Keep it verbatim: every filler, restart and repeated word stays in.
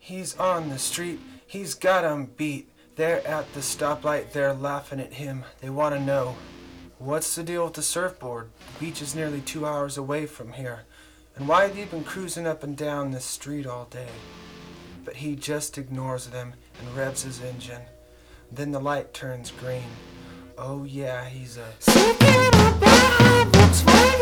He's on the street, he's got 'em beat. They're at the stoplight, they're laughing at him. They want to know, what's the deal with the surfboard? The beach is nearly two hours away from here. And why have you been cruising up and down this street all day? But he just ignores them and revs his engine. Then the light turns green. Oh yeah, he's a...